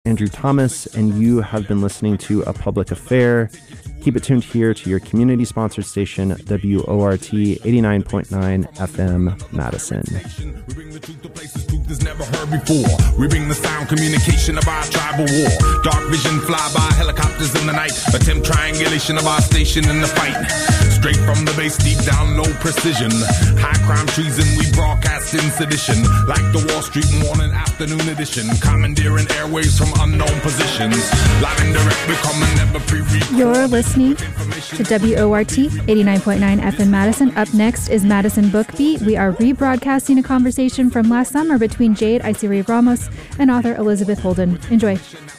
Andrew Thomas, and you have been listening to A Public Affair. Keep it tuned here to your community-sponsored station, WORT 89.9 FM, Madison. We bring the truth to places truth is never heard before. We bring the sound communication of our tribal war. Dark vision fly by helicopters in the night. Attempt triangulation of our station in the fight. Straight from the base, deep down, low precision. High crime treason, we broadcast in sedition. Like the Wall Street morning afternoon edition. Commandeering airwaves from unknown positions. Live and direct, we come and never pre-record. You're listening to WORT 89.9 FM Madison. Up next is Madison Book Beat. We are rebroadcasting a conversation from last summer between Jade Isiri Ramos and author Elizabeth Holden. Enjoy.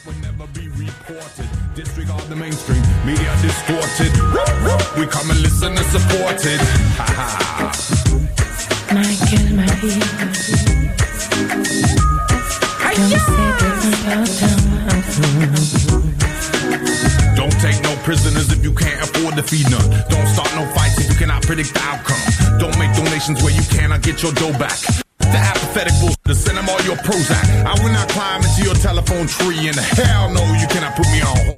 Disregard the mainstream, media distorted. We come and listen and support it. Michael Maria. Don't take no prisoners if you can't afford to feed none. Don't start no fights if you cannot predict the outcome. Don't make donations where you cannot get your dough back. The apathetic bullshit, to send them all your Prozac. I will not climb into your telephone tree, and hell no, you cannot put me on hold.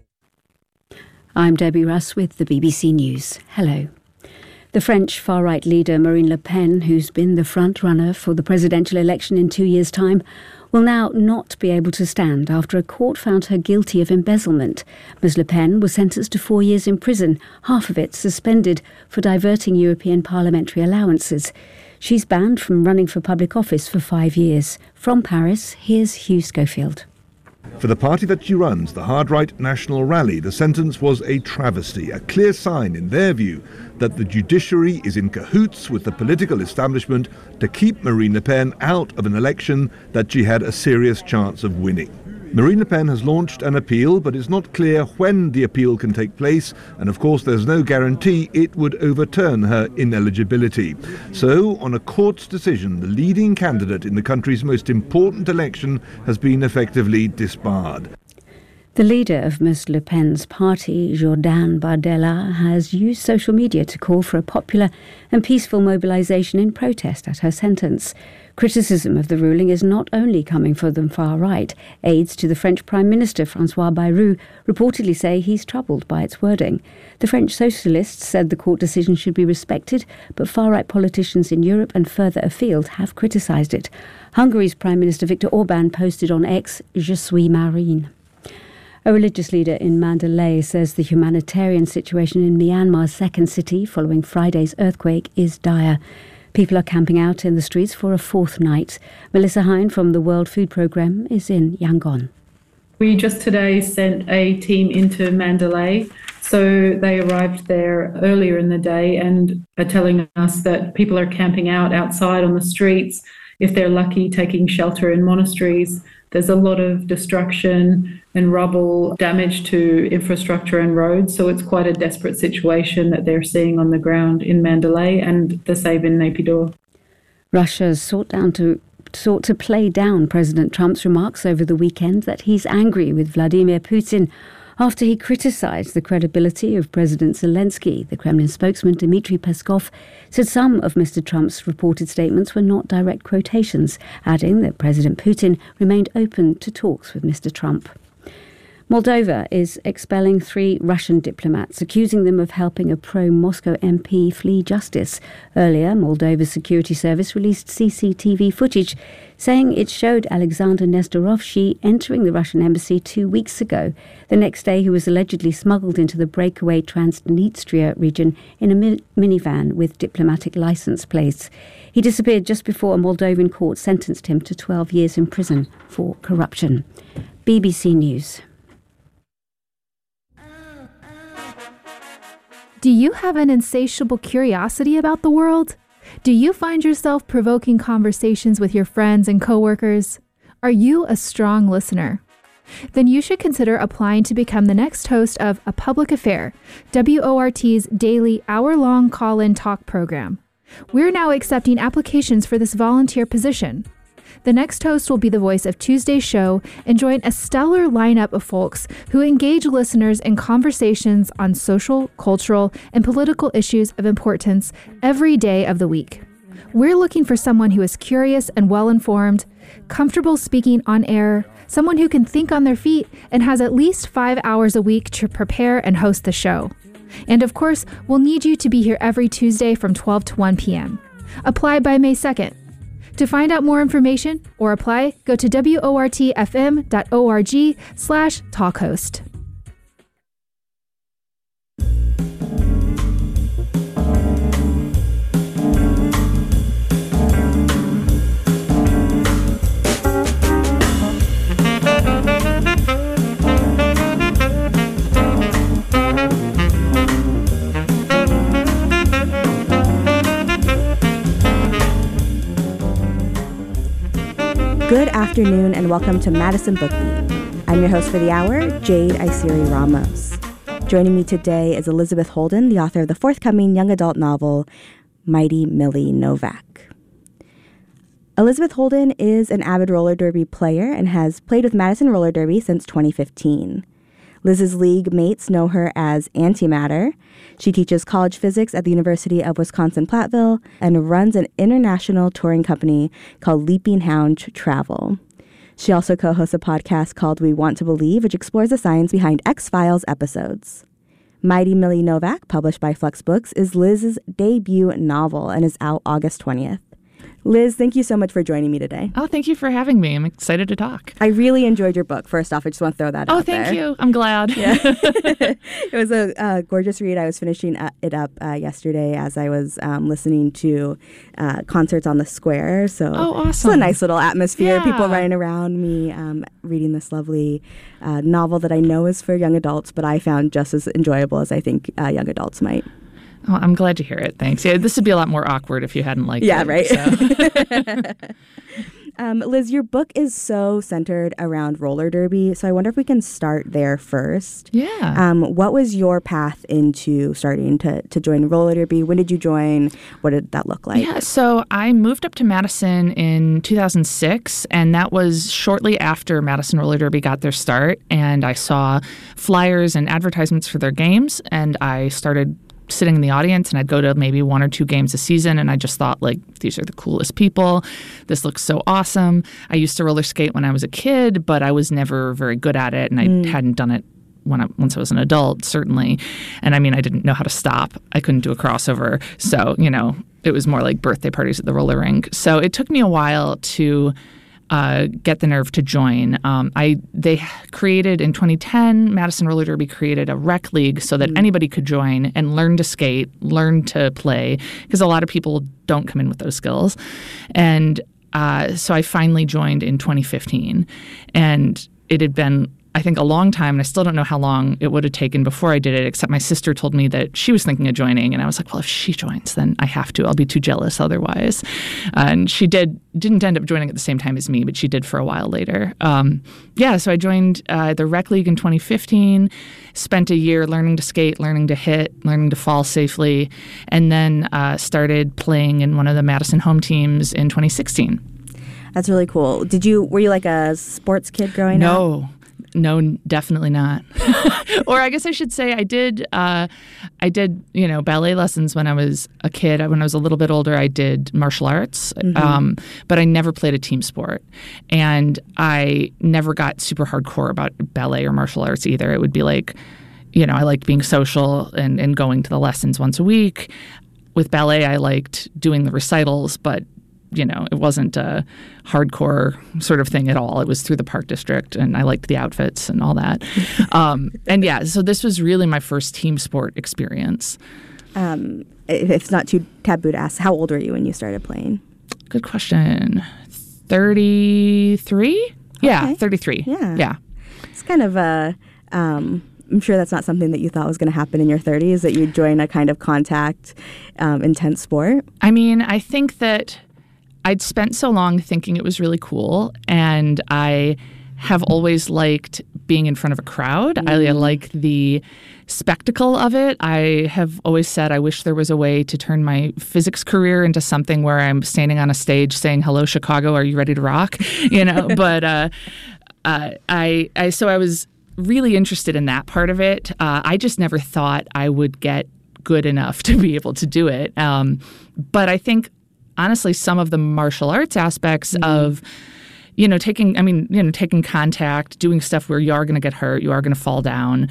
I'm Debbie Russ with the BBC News. Hello. The French far-right leader Marine Le Pen, who's been the front-runner for the presidential election in 2 years' time, will now not be able to stand after a court found her guilty of embezzlement. Ms Le Pen was sentenced to 4 years in prison, half of it suspended for diverting European parliamentary allowances. She's banned from running for public office for 5 years. From Paris, here's Hugh Schofield. For the party that she runs, the hard-right National Rally, the sentence was a travesty, a clear sign, in their view, that the judiciary is in cahoots with the political establishment to keep Marine Le Pen out of an election that she had a serious chance of winning. Marine Le Pen has launched an appeal, but it's not clear when the appeal can take place, and of course there's no guarantee it would overturn her ineligibility. So, on a court's decision, the leading candidate in the country's most important election has been effectively disbarred. The leader of Ms Le Pen's party, Jordan Bardella, has used social media to call for a popular and peaceful mobilisation in protest at her sentence. Criticism of the ruling is not only coming from the far right. Aides to the French Prime Minister, François Bayrou, reportedly say he's troubled by its wording. The French socialists said the court decision should be respected, but far-right politicians in Europe and further afield have criticised it. Hungary's Prime Minister Viktor Orbán posted on X, "Je suis Marine." A religious leader in Mandalay says the humanitarian situation in Myanmar's second city following Friday's earthquake is dire. People are camping out in the streets for a fourth night. Melissa Hine from the World Food Programme is in Yangon. We just today sent a team into Mandalay. So they arrived there earlier in the day and are telling us that people are camping out outside on the streets. If they're lucky, taking shelter in monasteries. There's a lot of destruction and rubble, damage to infrastructure and roads. So it's quite a desperate situation that they're seeing on the ground in Mandalay and the same in Naypyidaw. Russia sought to play down President Trump's remarks over the weekend that he's angry with Vladimir Putin after he criticised the credibility of President Zelensky. The Kremlin spokesman Dmitry Peskov said some of Mr. Trump's reported statements were not direct quotations, adding that President Putin remained open to talks with Mr. Trump. Moldova is expelling 3 Russian diplomats, accusing them of helping a pro-Moscow MP flee justice. Earlier, Moldova's security service released CCTV footage saying it showed Alexander Nestorovsky entering the Russian embassy 2 weeks ago. The next day, he was allegedly smuggled into the breakaway Transnistria region in a minivan with diplomatic license plates. He disappeared just before a Moldovan court sentenced him to 12 years in prison for corruption. BBC News. Do you have an insatiable curiosity about the world? Do you find yourself provoking conversations with your friends and coworkers? Are you a strong listener? Then you should consider applying to become the next host of A Public Affair, WORT's daily hour-long call-in talk program. We're now accepting applications for this volunteer position. The next host will be the voice of Tuesday's show and join a stellar lineup of folks who engage listeners in conversations on social, cultural, and political issues of importance every day of the week. We're looking for someone who is curious and well-informed, comfortable speaking on air, someone who can think on their feet, and has at least 5 hours a week to prepare and host the show. And of course, we'll need you to be here every Tuesday from 12 to 1 p.m. Apply by May 2nd. To find out more information or apply, go to wortfm.org/talkhost. Good afternoon and welcome to Madison Book Beat. I'm your host for the hour, Jade Isiri Ramos. Joining me today is Elizabeth Holden, the author of the forthcoming young adult novel, Mighty Millie Novak. Elizabeth Holden is an avid roller derby player and has played with Madison Roller Derby since 2015. Liz's league mates know her as Antimatter. She teaches college physics at the University of Wisconsin-Platteville and runs an international touring company called Leaping Hound Travel. She also co-hosts a podcast called We Want to Believe, which explores the science behind X-Files episodes. Mighty Millie Novak, published by Flux Books, is Liz's debut novel and is out August 20th. Liz, thank you so much for joining me today. Oh, thank you for having me. I'm excited to talk. I really enjoyed your book. First off, I just want to throw that out there. Oh, thank you. I'm glad. Yeah. It was a gorgeous read. I was finishing it up yesterday as I was listening to concerts on the square. So awesome. It's a nice little atmosphere. Yeah. People running around me, reading this lovely novel that I know is for young adults, but I found just as enjoyable as I think young adults might. Oh, I'm glad to hear it. Thanks. Yeah, this would be a lot more awkward if you hadn't liked it. Yeah, right. So. Liz, your book is so centered around roller derby, so I wonder if we can start there first. Yeah. What was your path into starting to join roller derby? When did you join? What did that look like? Yeah, so I moved up to Madison in 2006, and that was shortly after Madison Roller Derby got their start, and I saw flyers and advertisements for their games, and I started sitting in the audience, and I'd go to maybe 1 or 2 games a season, and I just thought, like, these are the coolest people. This looks so awesome. I used to roller skate when I was a kid, but I was never very good at it, and I hadn't done it once I was an adult, certainly. And I mean, I didn't know how to stop. I couldn't do a crossover. So, it was more like birthday parties at the roller rink. So it took me a while to get the nerve to join. They created in 2010, Madison Roller Derby created a rec league so that anybody could join and learn to skate, learn to play, because a lot of people don't come in with those skills. And so I finally joined in 2015, and it had been, I think, a long time, and I still don't know how long it would have taken before I did it, except my sister told me that she was thinking of joining, and I was like, well, if she joins, then I have to. I'll be too jealous otherwise. And she didn't end up joining at the same time as me, but she did for a while later. So I joined the rec league in 2015, spent a year learning to skate, learning to hit, learning to fall safely, and then started playing in one of the Madison home teams in 2016. That's really cool. Were you like a sports kid growing up? No, definitely not. Or I guess I should say I did, ballet lessons when I was a kid. When I was a little bit older, I did martial arts, but I never played a team sport. And I never got super hardcore about ballet or martial arts either. It would be like, I liked being social and going to the lessons once a week. With ballet, I liked doing the recitals, but it wasn't a hardcore sort of thing at all. It was through the Park District, and I liked the outfits and all that. So this was really my first team sport experience. If it's not too taboo to ask, how old were you when you started playing? Good question. 33? Yeah, Okay. 33. Yeah. It's kind of I'm sure that's not something that you thought was going to happen in your 30s, that you'd join a kind of contact, intense sport. I mean, I think that I'd spent so long thinking it was really cool, and I have always liked being in front of a crowd. I like the spectacle of it. I have always said I wish there was a way to turn my physics career into something where I'm standing on a stage saying, "Hello, Chicago, are you ready to rock?" But so I was really interested in that part of it. I just never thought I would get good enough to be able to do it. But I think honestly some of the martial arts aspects of taking contact, doing stuff where you are going to get hurt, you are going to fall down.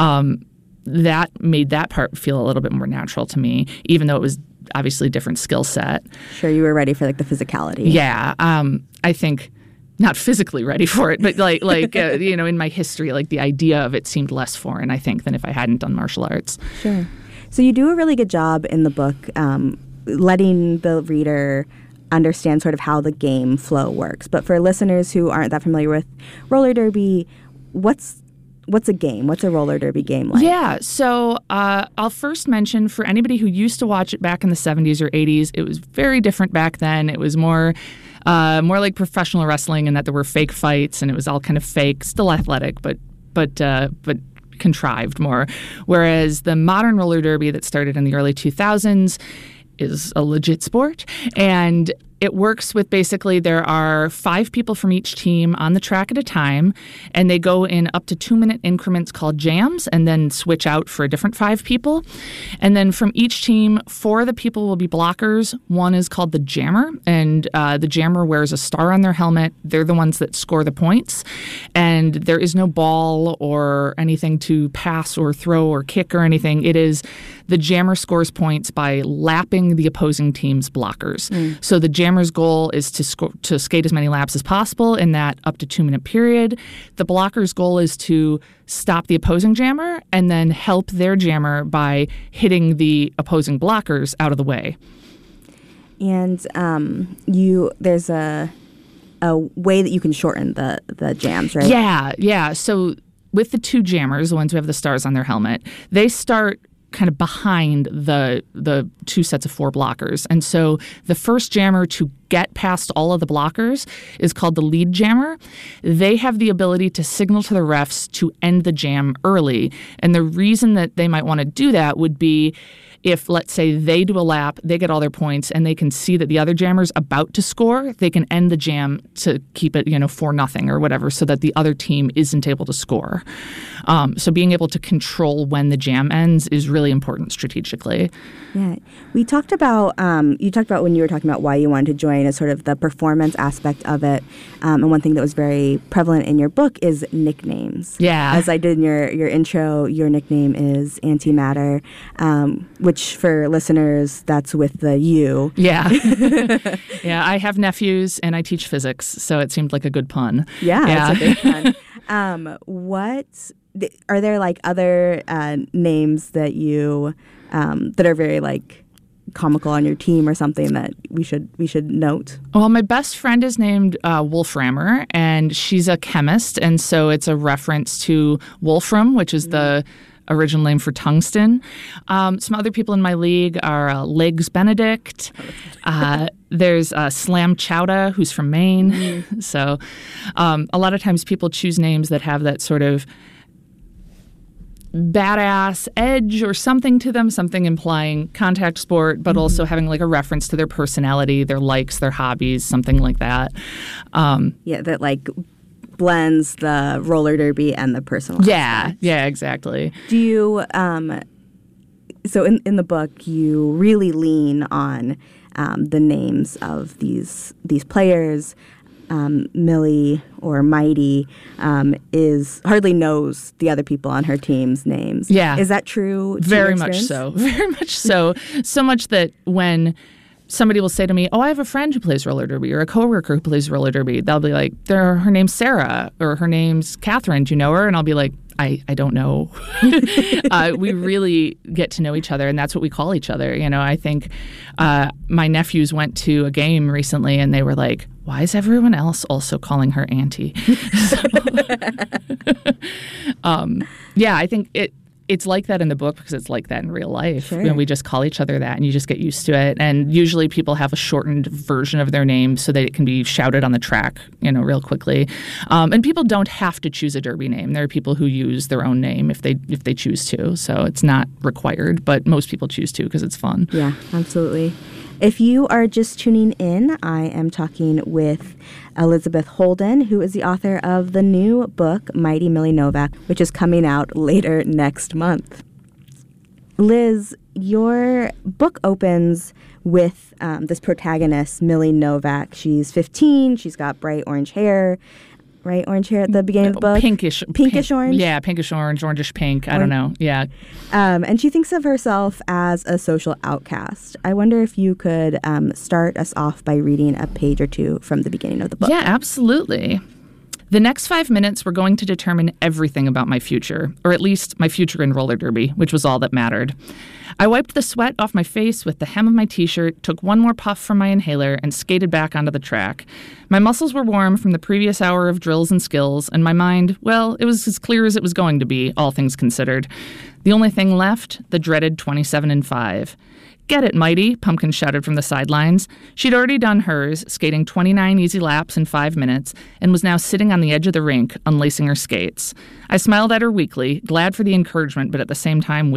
That made that part feel a little bit more natural to me, even though it was obviously a different skill set. Sure, you were ready for like the physicality. Yeah, I think not physically ready for it, but in my history, like the idea of it seemed less foreign, I think, than if I hadn't done martial arts. Sure. So you do a really good job in the book letting the reader understand sort of how the game flow works. But for listeners who aren't that familiar with roller derby, what's a game? What's a roller derby game like? Yeah, so I'll first mention for anybody who used to watch it back in the 70s or 80s, it was very different back then. It was more like professional wrestling in that there were fake fights and it was all kind of fake, still athletic, but contrived more. Whereas the modern roller derby that started in the early 2000s is a legit sport, and it works with basically there are 5 people from each team on the track at a time, and they go in up to 2-minute increments called jams and then switch out for a different 5 people. And then from each team, 4 of the people will be blockers. 1 is called the jammer, and the jammer wears a star on their helmet. They're the ones that score the points, and there is no ball or anything to pass or throw or kick or anything. It is the jammer scores points by lapping the opposing team's blockers. So the jammer's goal is to skate as many laps as possible in that up to 2-minute period. The blocker's goal is to stop the opposing jammer and then help their jammer by hitting the opposing blockers out of the way. And there's a way that you can shorten the jams, right? Yeah. So with the 2 jammers, the ones who have the stars on their helmet, they start kind of behind the 2 sets of 4 blockers. And so the first jammer to get past all of the blockers is called the lead jammer. They have the ability to signal to the refs to end the jam early. And the reason that they might want to do that would be if, let's say, they do a lap, they get all their points, and they can see that the other jammer's about to score, they can end the jam to keep it, 4-0 or whatever, so that the other team isn't able to score. So being able to control when the jam ends is really important strategically. Yeah. We talked about, you talked about when you were talking about why you wanted to join as sort of the performance aspect of it. And one thing that was very prevalent in your book is nicknames. Yeah. As I did in your intro, your nickname is Antimatter, which for listeners, that's with the U. Yeah. Yeah, I have nephews and I teach physics, so it seemed like a good pun. Yeah. It's a big pun. Are there like other names that you that are very like comical on your team or something that we should note? Well, my best friend is named Wolframmer, and she's a chemist, and so it's a reference to Wolfram, which is the original name for tungsten. Some other people in my league are Legs Benedict. There's Slam Chowda, who's from Maine. So a lot of times people choose names that have that sort of badass edge or something to them, something implying contact sport, but also having like a reference to their personality, their likes, their hobbies, something like that. That like blends the roller derby and the personal aspect. Yeah, exactly. Do you so in the book you really lean on the names of these players. Millie or Mighty hardly knows the other people on her team's names. Yeah. Is that true? Very much so. Very much so. So much that when somebody will say to me, "Oh, I have a friend who plays roller derby," or a coworker who plays roller derby, they'll be like, "Her name's Sarah," or "Her name's Catherine. Do you know her?" And I'll be like, I don't know. We really get to know each other, and that's what we call each other. I think my nephews went to a game recently, and they were like, "Why is everyone else also calling her Auntie?" I think it's like that in the book because it's like that in real life. Sure. We just call each other that, and you just get used to it. And usually people have a shortened version of their name so that it can be shouted on the track, real quickly. And people don't have to choose a derby name. There are people who use their own name if they choose to. So it's not required, but most people choose to because it's fun. Yeah, absolutely. If you are just tuning in, I am talking with Elizabeth Holden, who is the author of the new book, Mighty Millie Novak, which is coming out later next month. Liz, your book opens with this protagonist, Millie Novak. She's 15. She's got bright orange hair. Right? Orange hair at the beginning of the book? Pinkish orange? Yeah, pinkish orange, orangish pink. I don't know. Yeah. And she thinks of herself as a social outcast. I wonder if you could start us off by reading a page or two from the beginning of the book. Yeah, absolutely. The next 5 minutes were going to determine everything about my future, or at least my future in roller derby, which was all that mattered. I wiped the sweat off my face with the hem of my t-shirt, took one more puff from my inhaler, and skated back onto the track. My muscles were warm from the previous hour of drills and skills, and my mind, well, it was as clear as it was going to be, all things considered. The only thing left, the dreaded 27 and 5. "Get it, Mighty," Pumpkin shouted from the sidelines. She'd already done hers, skating 29 easy laps in 5 minutes, and was now sitting on the edge of the rink, unlacing her skates. I smiled at her weakly, glad for the encouragement, but at the same time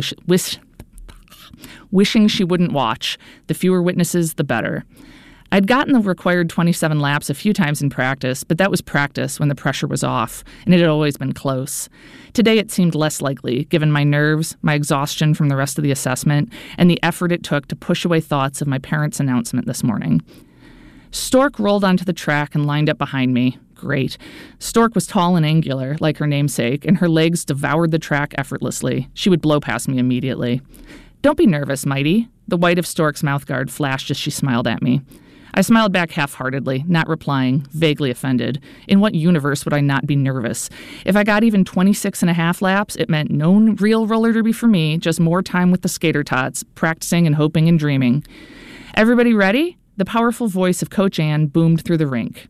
wishing she wouldn't watch. The fewer witnesses, the better. I'd gotten the required 27 laps a few times in practice, but that was practice when the pressure was off, and it had always been close. Today it seemed less likely, given my nerves, my exhaustion from the rest of the assessment, and the effort it took to push away thoughts of my parents' announcement this morning. Stork rolled onto the track and lined up behind me. Great. Stork was tall and angular, like her namesake, and her legs devoured the track effortlessly. She would blow past me immediately. "Don't be nervous, Mighty." The white of Stork's mouthguard flashed as she smiled at me. I smiled back half-heartedly, not replying, vaguely offended. In what universe would I not be nervous? If I got even 26 and a half laps, it meant no real roller derby for me, just more time with the skater tots, practicing and hoping and dreaming. "Everybody ready?" The powerful voice of Coach Ann boomed through the rink.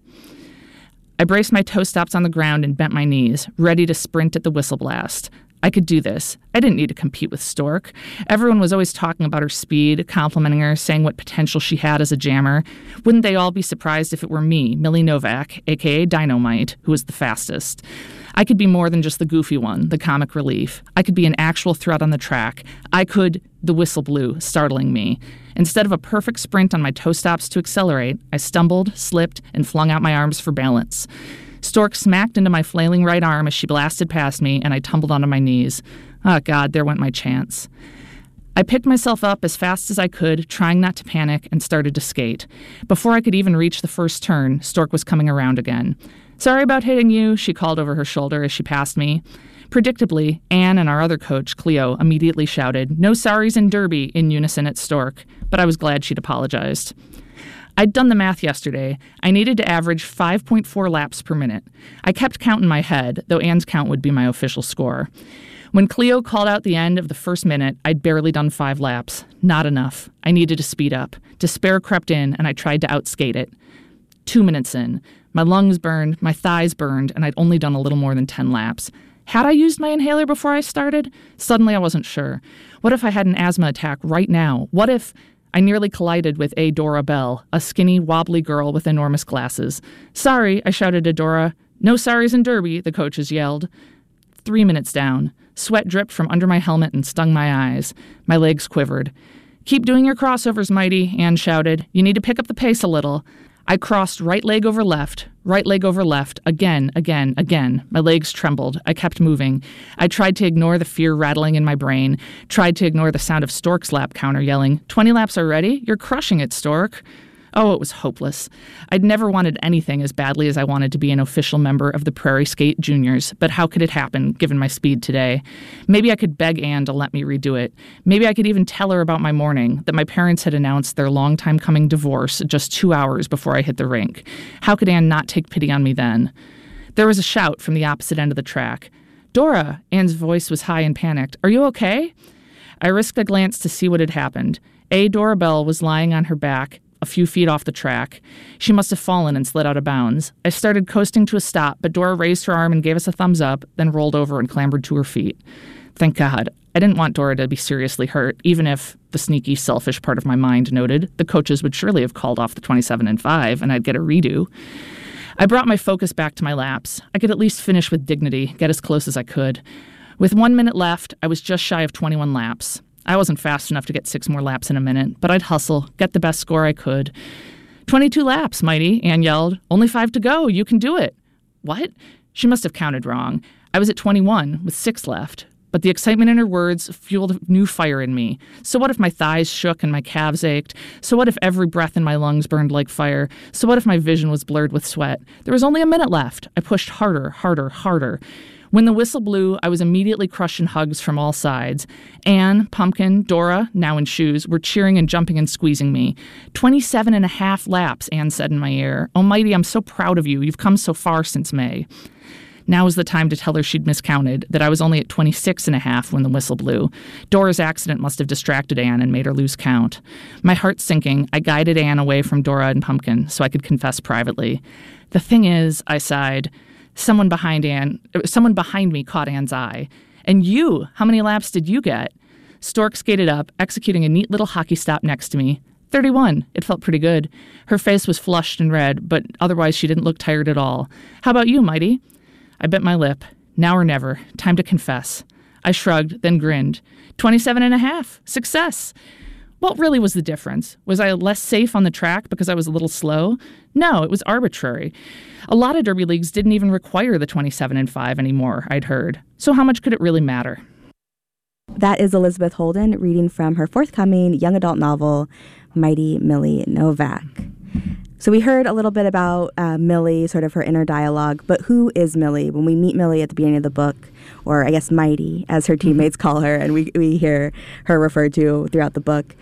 I braced my toe stops on the ground and bent my knees, ready to sprint at the whistle blast. I could do this. I didn't need to compete with Stork. Everyone was always talking about her speed, complimenting her, saying what potential she had as a jammer. Wouldn't they all be surprised if it were me, Millie Novak, a.k.a. Dynamite, who was the fastest? I could be more than just the goofy one, the comic relief. I could be an actual threat on the track. The whistle blew, startling me. Instead of a perfect sprint on my toe stops to accelerate, I stumbled, slipped, and flung out my arms for balance. Stork smacked into my flailing right arm as she blasted past me, and I tumbled onto my knees. Oh, God, there went my chance. I picked myself up as fast as I could, trying not to panic, and started to skate. Before I could even reach the first turn, Stork was coming around again. "Sorry about hitting you," she called over her shoulder as she passed me. Predictably, Anne and our other coach, Cleo, immediately shouted, "No sorries in Derby," in unison at Stork, but I was glad she'd apologized. I'd done the math yesterday. I needed to average 5.4 laps per minute. I kept count in my head, though Anne's count would be my official score. When Cleo called out the end of the first minute, I'd barely done 5 laps. Not enough. I needed to speed up. Despair crept in, and I tried to outskate it. 2 minutes in. My lungs burned, my thighs burned, and I'd only done a little more than 10 laps. Had I used my inhaler before I started? Suddenly I wasn't sure. What if I had an asthma attack right now? What if... I nearly collided with Dora Bell, a skinny, wobbly girl with enormous glasses. "Sorry," I shouted to Dora. "No sorries in Derby," the coaches yelled. 3 minutes down. Sweat dripped from under my helmet and stung my eyes. My legs quivered. "Keep doing your crossovers, Mighty," Anne shouted. "You need to pick up the pace a little." I crossed right leg over left, again. My legs trembled. I kept moving. I tried to ignore the fear rattling in my brain, tried to ignore the sound of Stork's lap counter yelling, "20 laps already? You're crushing it, Stork." Oh, it was hopeless. I'd never wanted anything as badly as I wanted to be an official member of the Prairie Skate Juniors, but how could it happen, given my speed today? Maybe I could beg Anne to let me redo it. Maybe I could even tell her about my morning, that my parents had announced their long-time-coming divorce just 2 hours before I hit the rink. How could Anne not take pity on me then? There was a shout from the opposite end of the track. "Dora!" Anne's voice was high and panicked. "Are you okay?" I risked a glance to see what had happened. Dora Bell was lying on her back, a few feet off the track. She must have fallen and slid out of bounds. I started coasting to a stop, but Dora raised her arm and gave us a thumbs up, then rolled over and clambered to her feet. Thank God. I didn't want Dora to be seriously hurt, even if, the sneaky, selfish part of my mind noted, the coaches would surely have called off the 27 and 5, and I'd get a redo. I brought my focus back to my laps. I could at least finish with dignity, get as close as I could. With 1 minute left, I was just shy of 21 laps. I wasn't fast enough to get 6 more laps in a minute, but I'd hustle, get the best score I could. 22 laps, Mighty, Anne yelled. "Only 5 to go. You can do it." What? She must have counted wrong. I was at 21, with 6 left. But the excitement in her words fueled a new fire in me. So what if my thighs shook and my calves ached? So what if every breath in my lungs burned like fire? So what if my vision was blurred with sweat? There was only a minute left. I pushed harder, harder, harder. When the whistle blew, I was immediately crushed in hugs from all sides. Anne, Pumpkin, Dora, now in shoes, were cheering and jumping and squeezing me. 27 and a half laps, Anne said in my ear. Oh, Mighty, I'm so proud of you. You've come so far since May. Now was the time to tell her she'd miscounted, that I was only at 26 and a half when the whistle blew. Dora's accident must have distracted Anne and made her lose count. My heart sinking, I guided Anne away from Dora and Pumpkin so I could confess privately. The thing is, I sighed, someone behind me caught Anne's eye. And you, how many laps did you get? Stork skated up, executing a neat little hockey stop next to me. 31. It felt pretty good. Her face was flushed and red, but otherwise she didn't look tired at all. How about you, Mighty? I bit my lip. Now or never. Time to confess. I shrugged, then grinned. 27 and a half. Success. What really was the difference? Was I less safe on the track because I was a little slow? No, it was arbitrary. A lot of derby leagues didn't even require the 27 and 5 anymore, I'd heard. So how much could it really matter? That is Elizabeth Holden reading from her forthcoming young adult novel, Mighty Millie Novak. So we heard a little bit about Millie, sort of her inner dialogue, but who is Millie? When we meet Millie at the beginning of the book, or I guess Mighty, as her teammates call her, and we hear her referred to throughout the book,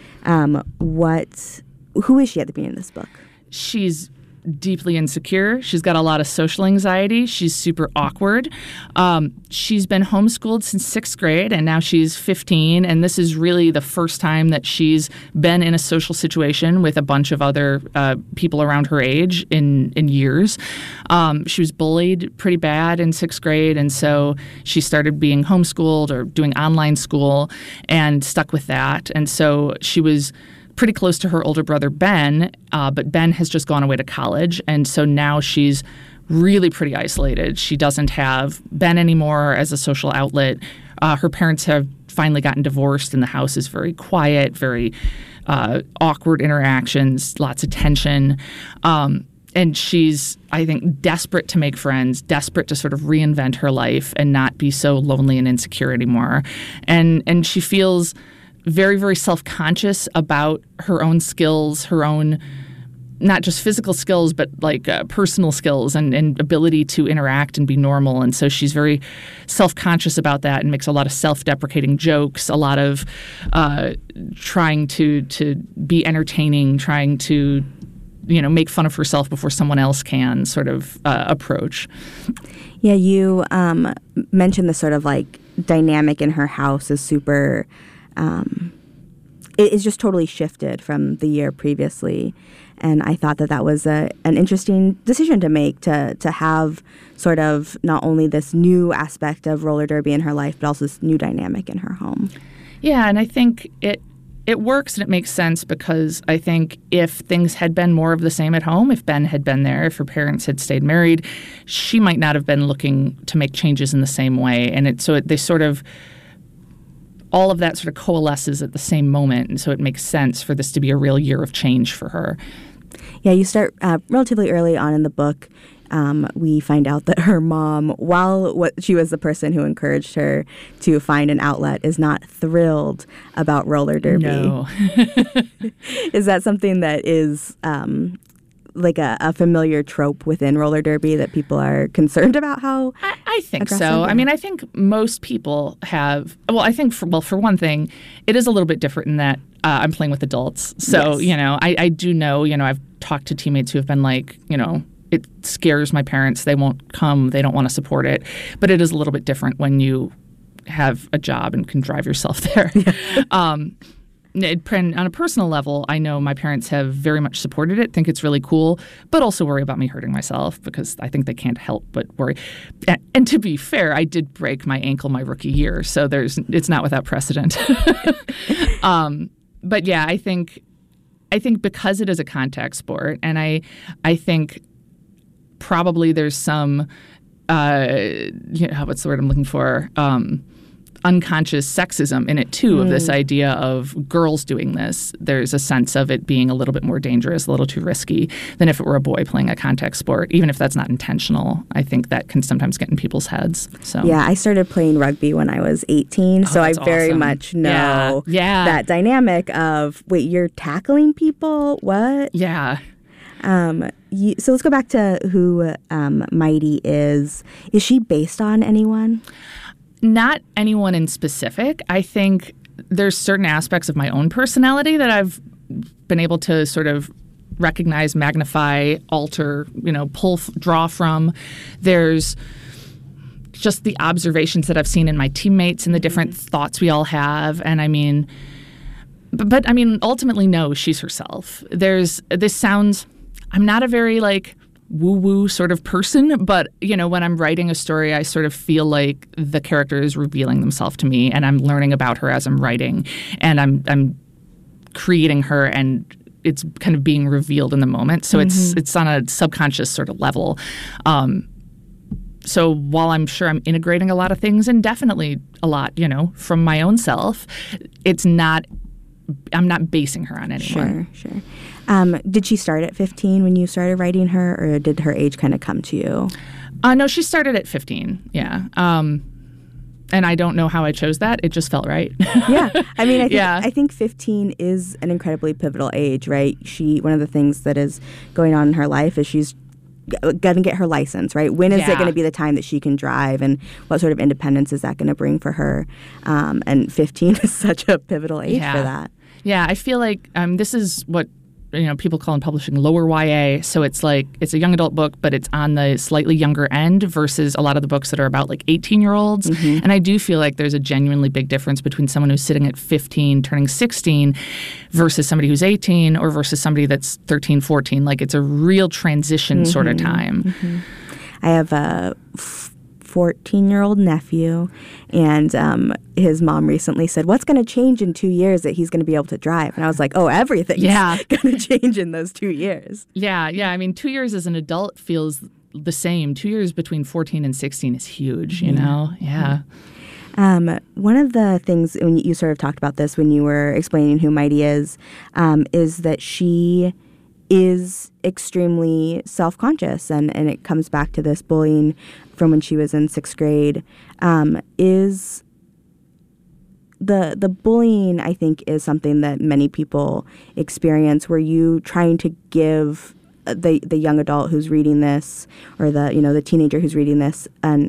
who is she at the beginning of this book? She's deeply insecure. She's got a lot of social anxiety. She's super awkward. She's been homeschooled since 6th grade, and now she's 15, and this is really the first time that she's been in a social situation with a bunch of other people around her age in years. She was bullied pretty bad in 6th grade, and so she started being homeschooled or doing online school and stuck with that. And so she was pretty close to her older brother, Ben, but Ben has just gone away to college, and so now she's really pretty isolated. She doesn't have Ben anymore as a social outlet. Her parents have finally gotten divorced, and the house is very quiet, very awkward interactions, lots of tension. And she's, I think, desperate to make friends, desperate to sort of reinvent her life and not be so lonely and insecure anymore. And she feels very, very self-conscious about her own skills, her own not just physical skills, but like personal skills and ability to interact and be normal. And so she's very self-conscious about that and makes a lot of self-deprecating jokes, a lot of trying to be entertaining, trying to, make fun of herself before someone else can sort of approach. Yeah, you mentioned the sort of like dynamic in her house is super... it is just totally shifted from the year previously. And I thought that was an interesting decision to make, to have sort of not only this new aspect of roller derby in her life, but also this new dynamic in her home. Yeah, and I think it works and it makes sense because I think if things had been more of the same at home, if Ben had been there, if her parents had stayed married, she might not have been looking to make changes in the same way. And they sort of... all of that sort of coalesces at the same moment, and so it makes sense for this to be a real year of change for her. Yeah, you start relatively early on in the book. We find out that her mom, while she was the person who encouraged her to find an outlet, is not thrilled about roller derby. No. Is that something that is... like a familiar trope within roller derby that people are concerned about? How I think so. I mean, I think most people have. Well, I think for one thing, it is a little bit different in that I'm playing with adults. So yes. I do know. I've talked to teammates who have been like, it scares my parents. They won't come. They don't want to support it. But it is a little bit different when you have a job and can drive yourself there. On a personal level, I know my parents have very much supported it, think it's really cool, but also worry about me hurting myself because I think they can't help but worry. And to be fair, I did break my ankle my rookie year, so it's not without precedent. But yeah, I think because it is a contact sport, and I think probably there's some, what's the word I'm looking for? unconscious sexism in it too, of this idea of girls doing this. There's a sense of it being a little bit more dangerous, a little too risky than if it were a boy playing a contact sport, even if that's not intentional. I think that can sometimes get in people's heads. So yeah, I started playing rugby when I was 18, so I very much know that dynamic of, wait, you're tackling people? What? Yeah. So let's go back to who Mighty is. Is she based on anyone? Not anyone in specific. I think there's certain aspects of my own personality that I've been able to sort of recognize, magnify, alter, draw from. There's just the observations that I've seen in my teammates and the different thoughts we all have. And I mean, but ultimately, no, she's herself. I'm not a very woo-woo sort of person, but, when I'm writing a story, I sort of feel like the character is revealing themselves to me, and I'm learning about her as I'm writing, and I'm creating her, and it's kind of being revealed in the moment. So it's on a subconscious sort of level. So while I'm sure I'm integrating a lot of things, and definitely a lot, from my own self, I'm not basing her on anyone. Sure. Did she start at 15 when you started writing her, or did her age kind of come to you? No, she started at 15, yeah. And I don't know how I chose that. It just felt right. Yeah. I think 15 is an incredibly pivotal age, right? One of the things that is going on in her life is she's going to get her license, right? When is it going to be the time that she can drive, and what sort of independence is that going to bring for her? And 15 is such a pivotal age for that. Yeah, I feel like this is what people call in publishing lower YA. So it's a young adult book, but it's on the slightly younger end versus a lot of the books that are about 18-year-olds. And I do feel like there's a genuinely big difference between someone who's sitting at 15, turning 16, versus somebody who's 18, or versus somebody that's 13, 14. It's a real transition sort of time. I have a 14-year-old nephew, and his mom recently said, what's going to change in 2 years that he's going to be able to drive? And I was like, oh, everything's going to change in those 2 years. Yeah. 2 years as an adult feels the same. 2 years between 14 and 16 is huge, Yeah. One of the things, when you sort of talked about this when you were explaining who Mighty is that she is extremely self-conscious, and it comes back to this bullying from when she was in 6th grade. Is the bullying, I think, is something that many people experience. Were you trying to give the young adult who's reading this, or the teenager who's reading this,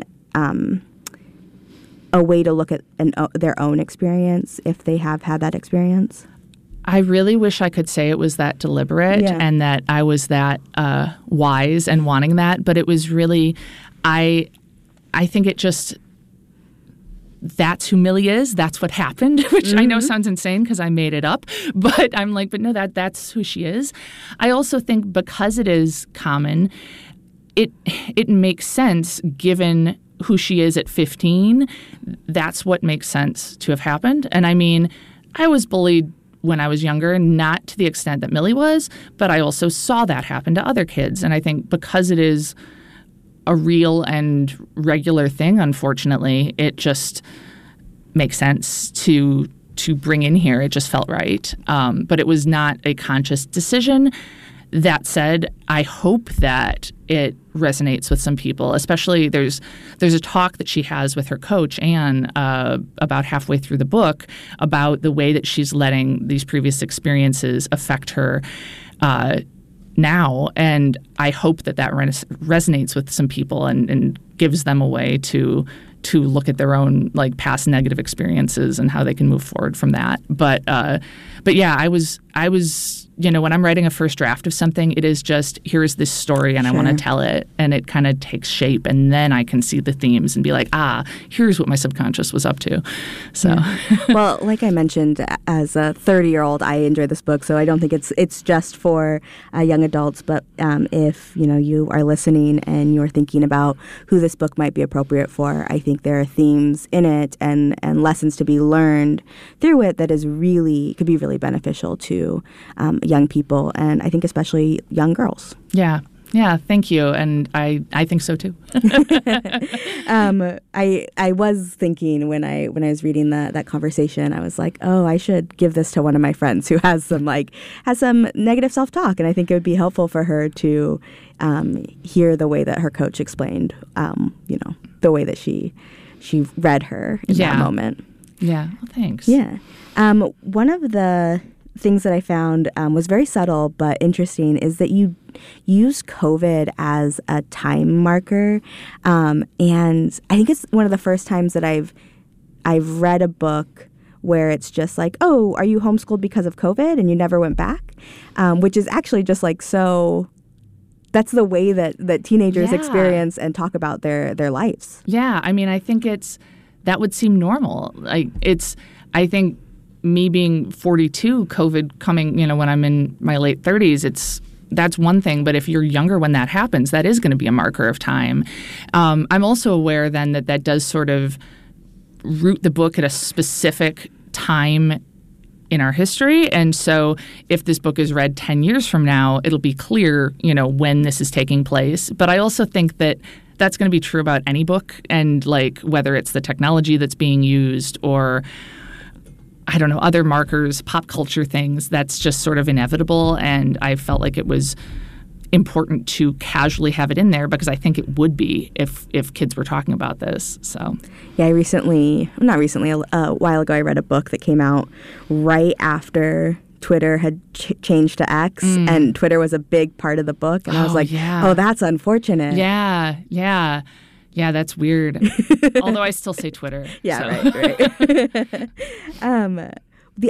a way to look at their own experience if they have had that experience? I really wish I could say it was that deliberate and that I was that wise and wanting that, but it was really, I think it just, that's who Millie is. That's what happened, which I know sounds insane because I made it up, but I'm but no, that's who she is. I also think because it is common, it makes sense given who she is at 15. That's what makes sense to have happened. And I was bullied when I was younger, not to the extent that Millie was, but I also saw that happen to other kids. And I think because it is a real and regular thing, unfortunately, it just makes sense to bring in here. It just felt right. But it was not a conscious decision. That said, I hope that it resonates with some people, especially there's a talk that she has with her coach, Anne, about halfway through the book about the way that she's letting these previous experiences affect her now. And I hope that resonates with some people and gives them a way to look at their own past negative experiences and how they can move forward from that. But yeah, I was when I'm writing a first draft of something, it is just, here's this story and I want to tell it, and it kind of takes shape, and then I can see the themes and be like, here's what my subconscious was up to. So, well, like I mentioned, as a 30-year-old, I enjoy this book, so I don't think it's just for young adults. But if you are listening and you're thinking about who this book might be appropriate for, I think there are themes in it and lessons to be learned through it that could be really beneficial to young people, and I think especially young girls. Yeah. Yeah, thank you. And I think so too. I was thinking when I was reading that conversation, I was like, oh, I should give this to one of my friends who has some negative self-talk, and I think it would be helpful for her to hear the way that her coach explained, the way that she read her in that moment. Yeah, well, thanks. Yeah. One of the things that I found was very subtle but interesting is that you use COVID as a time marker. And I think it's one of the first times that I've read a book where it's just like, oh, are you homeschooled because of COVID and you never went back? Which is actually just like so... That's the way that teenagers experience and talk about their lives. Yeah, I mean, I think that would seem normal. I think me being 42, COVID coming, when I'm in my late 30s, that's one thing. But if you're younger when that happens, that is going to be a marker of time. I'm also aware then that does sort of root the book at a specific time in our history. And so if this book is read 10 years from now, it'll be clear, when this is taking place. But I also think that that's going to be true about any book, and whether it's the technology that's being used or, I don't know, other markers, pop culture things, that's just sort of inevitable. And I felt like it was important to casually have it in there because I think it would be if kids were talking about this. So yeah, a while ago I read a book that came out right after Twitter had changed to X, and Twitter was a big part of the book, and I was like, oh, that's unfortunate. Yeah, that's weird. Although I still say Twitter. Yeah, so. right. The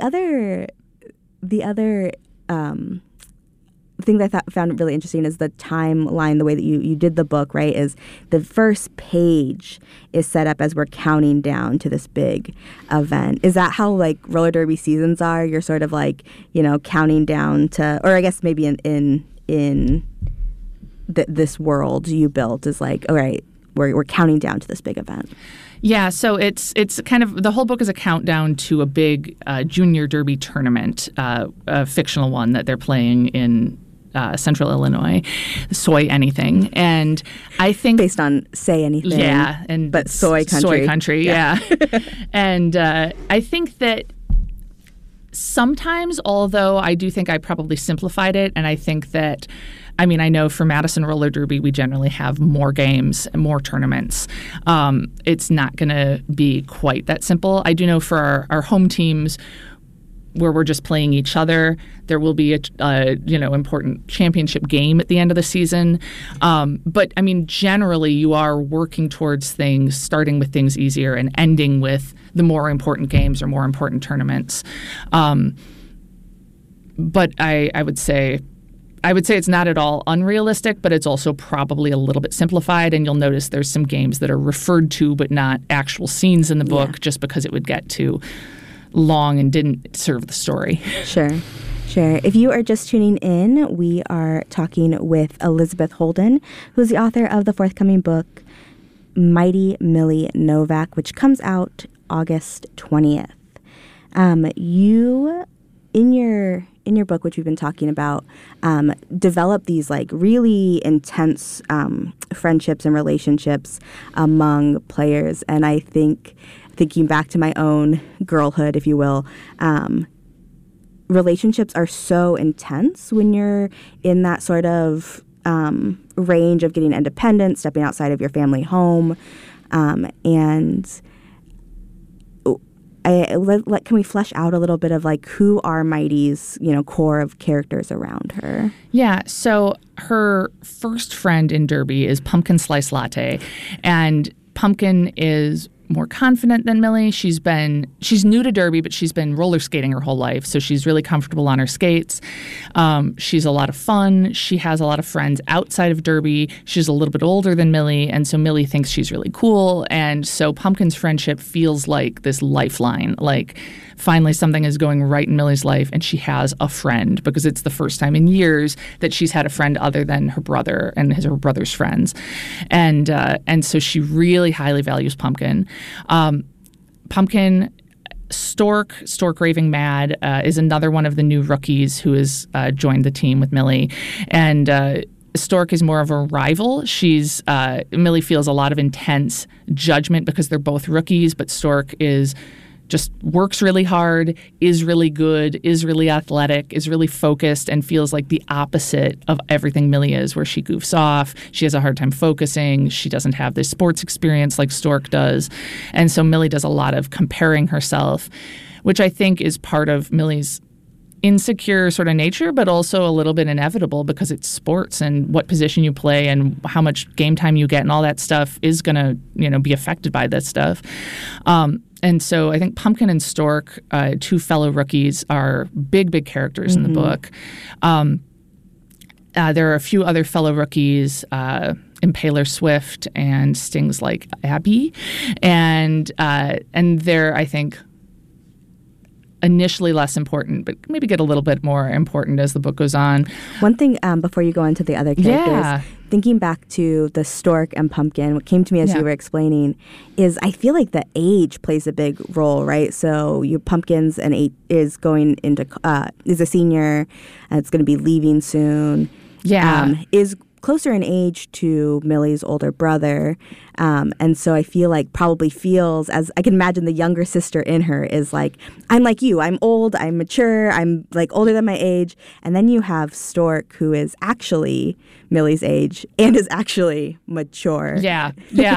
other thing that I found really interesting is the timeline, the way that you did the book, right, is the first page is set up as we're counting down to this big event. Is that how roller derby seasons are? You're sort of counting down to, or I guess maybe in this world you built is all right, we're counting down to this big event. Yeah, so it's kind of, the whole book is a countdown to a big junior derby tournament, a fictional one that they're playing in Central Illinois, Soy Anything. And I think... Based on Say Anything. Yeah. But Soy Country. Soy Country, yeah. And I think that sometimes, although I do think I probably simplified it, and I think that, I know for Madison Roller Derby, we generally have more games, more tournaments. It's not going to be quite that simple. I do know for our home teams, where we're just playing each other, there will be a important championship game at the end of the season. But generally you are working towards things, starting with things easier and ending with the more important games or more important tournaments. But I would say it's not at all unrealistic, but it's also probably a little bit simplified. And you'll notice there's some games that are referred to but not actual scenes in the book, just because it would get too long and didn't serve the story. Sure. If you are just tuning in, we are talking with Elizabeth Holden, who's the author of the forthcoming book, Mighty Millie Novak, which comes out August 20th. You, in your book, which we've been talking about, develop these really intense friendships and relationships among players. And I think, thinking back to my own girlhood, if you will, relationships are so intense when you're in that sort of range of getting independent, stepping outside of your family home, and can we flesh out a little bit of who are Mighty's core of characters around her? Yeah, so her first friend in Derby is Pumpkin Slice Latte, and Pumpkin is more confident than Millie. She's new to Derby, but she's been roller skating her whole life, so she's really comfortable on her skates. She's a lot of fun. She has a lot of friends outside of Derby. She's a little bit older than Millie, and so Millie thinks she's really cool. And so Pumpkin's friendship feels like this lifeline, finally something is going right in Millie's life, and she has a friend, because it's the first time in years that she's had a friend other than her brother and her brother's friends. And so she really highly values Pumpkin. Pumpkin, Stork Raving Mad, is another one of the new rookies who has joined the team with Millie. And Stork is more of a rival. Millie feels a lot of intense judgment because they're both rookies, but Stork just works really hard, is really good, is really athletic, is really focused, and feels like the opposite of everything Millie is, where she goofs off, she has a hard time focusing, she doesn't have this sports experience like Stork does. And so Millie does a lot of comparing herself, which I think is part of Millie's insecure sort of nature, but also a little bit inevitable because it's sports, and what position you play and how much game time you get and all that stuff is going to, be affected by this stuff. And so I think Pumpkin and Stork, two fellow rookies, are big characters in the book. There are a few other fellow rookies, Impaler Swift and Stings like Abby, and they're, I think, initially less important, but maybe get a little bit more important as the book goes on. One thing before you go into the other characters, thinking back to the Stork and Pumpkin, what came to me as you were explaining is I feel like the age plays a big role, right? So your Pumpkin's is going into is a senior, and it's going to be leaving soon. Is closer in age to Millie's older brother. And so I feel like probably feels, as I can imagine the younger sister in her is like, I'm like you, I'm old, I'm mature, I'm like older than my age. And then you have Stork, who is actually Millie's age and is actually mature. Yeah.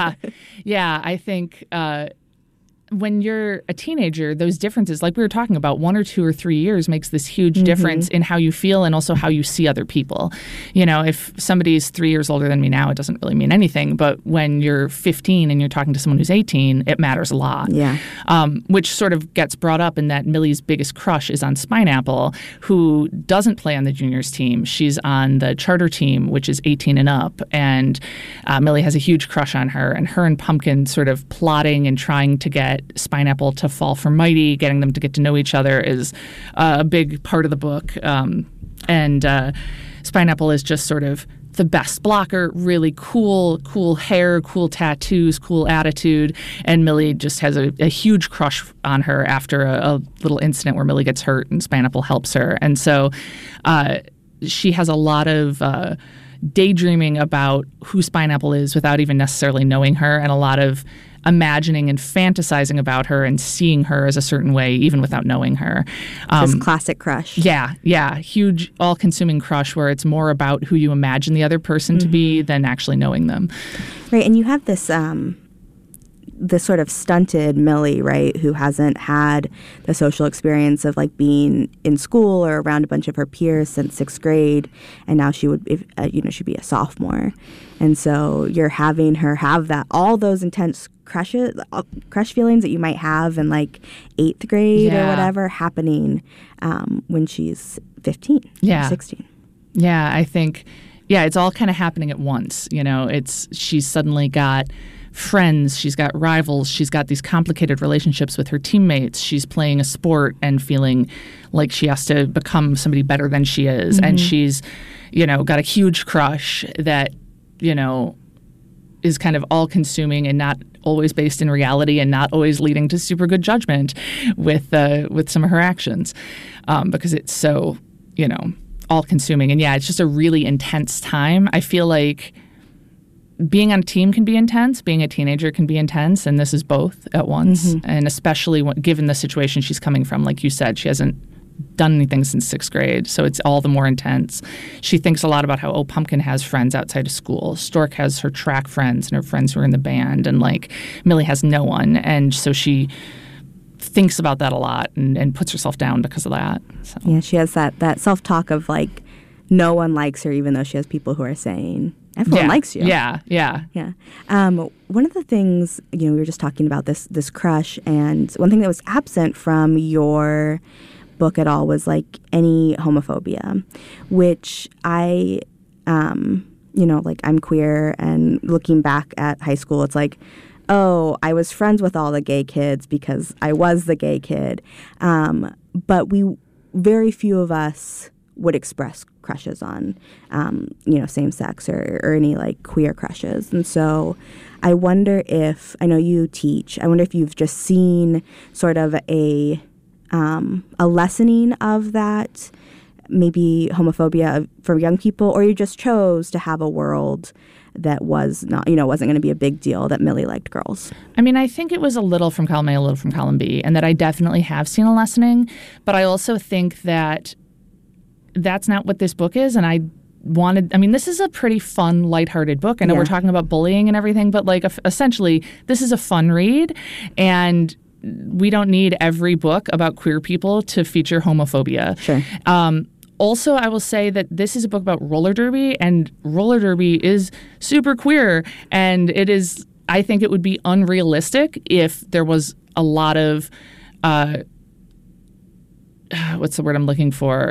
I think when you're a teenager, those differences, like we were talking about, 1 or 2 or 3 years makes this huge difference in how you feel and also how you see other people. If somebody's 3 years older than me now, it doesn't really mean anything. But when you're 15 and you're talking to someone who's 18, it matters a lot. Yeah. Which sort of gets brought up in that Millie's biggest crush is on Spineapple, who doesn't play on the juniors team. She's on the charter team, which is 18 and up. And Millie has a huge crush on her. And her and Pumpkin sort of plotting and trying to get Spineapple to fall for Mighty, getting them to get to know each other is a big part of the book. And Spineapple is just sort of the best blocker, really cool hair, cool tattoos, cool attitude. And Millie just has a huge crush on her after a little incident where Millie gets hurt and Spineapple helps her. And so she has a lot of daydreaming about who Spineapple is without even necessarily knowing her, and a lot of imagining and fantasizing about her and seeing her as a certain way even without knowing her. This classic crush. Yeah. Huge, all-consuming crush where it's more about who you imagine the other person to be than actually knowing them. Right, and you have this this sort of stunted Millie, right, who hasn't had the social experience of like being in school or around a bunch of her peers since 6th grade, and now she would, she'd be a sophomore, and so you're having her have all those intense crush feelings that you might have in like 8th grade or whatever happening when she's 15 or 16. Yeah, I think, it's all kind of happening at once. She's suddenly got friends, she's got rivals, she's got these complicated relationships with her teammates, she's playing a sport and feeling like she has to become somebody better than she is, and she's, got a huge crush that, is kind of all-consuming and not always based in reality and not always leading to super good judgment with some of her actions, because it's so, all-consuming. And it's just a really intense time. I feel like being on a team can be intense. Being a teenager can be intense, and this is both at once. And especially given the situation she's coming from, like you said, she hasn't done anything since 6th grade, so it's all the more intense. She thinks a lot about how Pumpkin has friends outside of school. Stork has her track friends and her friends who are in the band, and like Millie has no one, and so she thinks about that a lot and puts herself down because of that. So. Yeah, she has that self-talk of like no one likes her, even though she has people who are saying everyone likes you. Yeah. One of the things, we were just talking about this crush, and one thing that was absent from your book at all was like any homophobia, which I, like I'm queer, and looking back at high school, it's like, oh, I was friends with all the gay kids because I was the gay kid. But very few of us would express crushes on, same sex or any like queer crushes. And so I wonder if, I know you teach, I wonder if you've just seen sort of a lessening of that maybe homophobia for young people, or you just chose to have a world that was not, wasn't going to be a big deal, that Millie liked girls? I mean, I think it was a little from column A, a little from column B, and that I definitely have seen a lessening. But I also think that that's not what this book is. And this is a pretty fun, lighthearted book. I know we're talking about bullying and everything, but essentially, this is a fun read. And we don't need every book about queer people to feature homophobia. Sure. Also, I will say that this is a book about roller derby, and roller derby is super queer. And I think it would be unrealistic if there was a lot of, what's the word I'm looking for?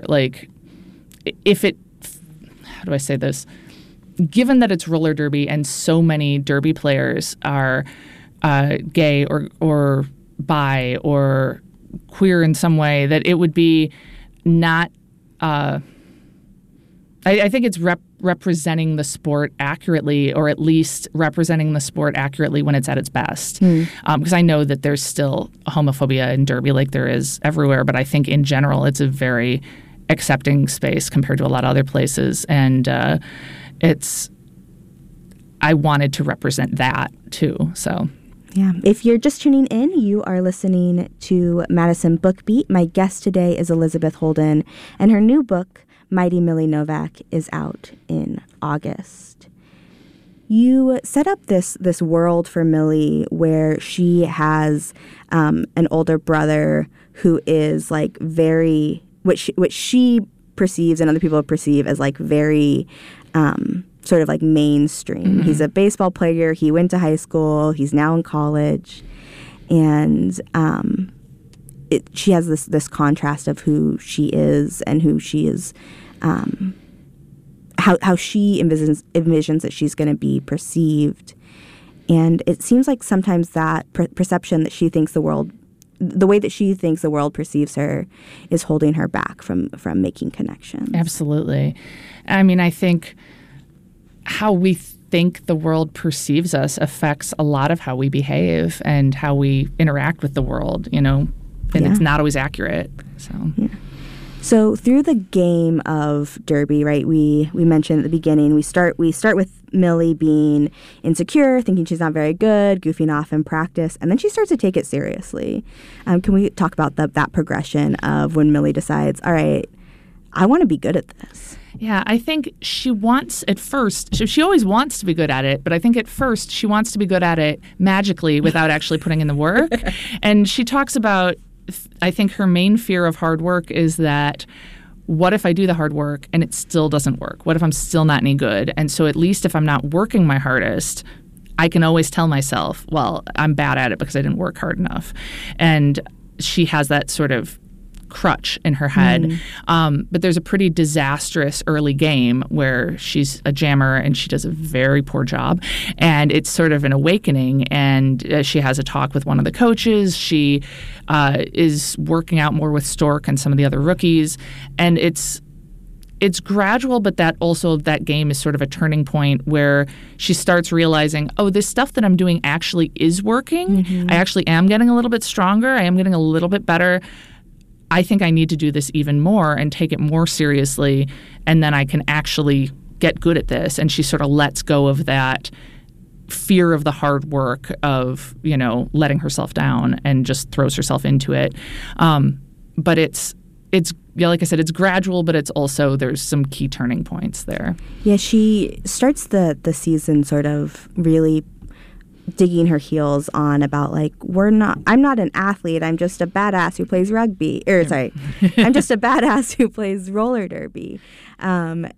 How do I say this? Given that it's roller derby and so many derby players are gay or bi or queer in some way, that it would be not... I think it's representing the sport accurately, or at least representing the sport accurately when it's at its best. Because I know that there's still homophobia in derby like there is everywhere, but I think in general it's a very accepting space compared to a lot of other places. And I wanted to represent that too, so... Yeah. If you're just tuning in, you are listening to Madison Book Beat. My guest today is Elizabeth Holden, and her new book, Mighty Millie Novak, is out in August. You set up this world for Millie where she has an older brother who is very, which she perceives and other people perceive as very sort of mainstream. Mm-hmm. He's a baseball player. He went to high school. He's now in college. And she has this contrast of who she is and who she is, how she envisions that she's going to be perceived. And it seems like sometimes that perception that she thinks the way that she thinks the world perceives her is holding her back from making connections. Absolutely. I mean, I think how we think the world perceives us affects a lot of how we behave and how we interact with the world, and it's not always accurate. So through the game of derby, right, we mentioned at the beginning, we start with Millie being insecure, thinking she's not very good, goofing off in practice, and then she starts to take it seriously. Can we talk about that progression of when Millie decides, all right, I want to be good at this? Yeah, I think she wants at first, she always wants to be good at it, but I think at first she wants to be good at it magically without actually putting in the work. And she talks about, I think her main fear of hard work is that, what if I do the hard work and it still doesn't work? What if I'm still not any good? And so at least if I'm not working my hardest, I can always tell myself, well, I'm bad at it because I didn't work hard enough. And she has that sort of crutch in her head. But there's a pretty disastrous early game where she's a jammer and she does a very poor job. And it's sort of an awakening. And she has a talk with one of the coaches. She is working out more with Stork and some of the other rookies. And it's gradual, but that game is sort of a turning point where she starts realizing, oh, this stuff that I'm doing actually is working. I actually am getting a little bit stronger. I am getting a little bit better. I think I need to do this even more and take it more seriously, and then I can actually get good at this. And she sort of lets go of that fear of the hard work of, letting herself down and just throws herself into it. But it's like I said, it's gradual, but it's also, there's some key turning points there. Yeah, she starts the season sort of really digging her heels on about I'm not an athlete, I'm just a badass who plays rugby, I'm just a badass who plays roller derby. And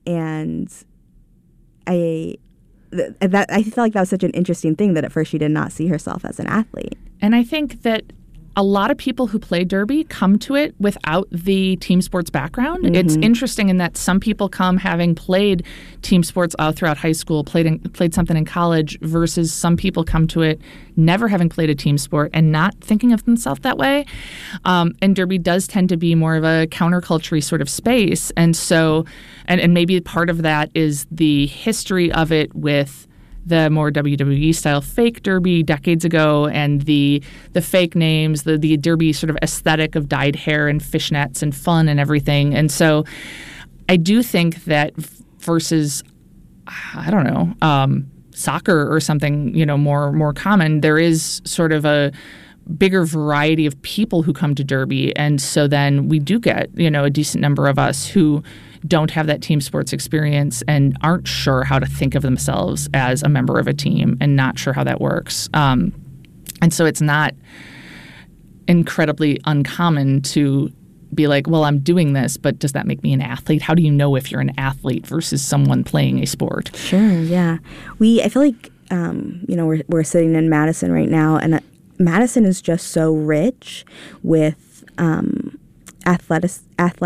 I feel like that was such an interesting thing, that at first she did not see herself as an athlete. And I think that a lot of people who play derby come to it without the team sports background. Mm-hmm. It's interesting in that some people come having played team sports throughout high school, played something in college, versus some people come to it never having played a team sport and not thinking of themselves that way. And derby does tend to be more of a counterculture sort of space. And so, and maybe part of that is the history of it with the more WWE style fake derby decades ago, and the fake names, the derby sort of aesthetic of dyed hair and fishnets and fun and everything. And so I do think that versus, I don't know, soccer or something, more common, there is sort of a bigger variety of people who come to Derby. And so then we do get, a decent number of us who don't have that team sports experience and aren't sure how to think of themselves as a member of a team and not sure how that works. And so it's not incredibly uncommon to be like, well, I'm doing this, but does that make me an athlete? How do you know if you're an athlete versus someone playing a sport? Sure, yeah. I feel like, we're sitting in Madison right now, and Madison is just so rich with athletics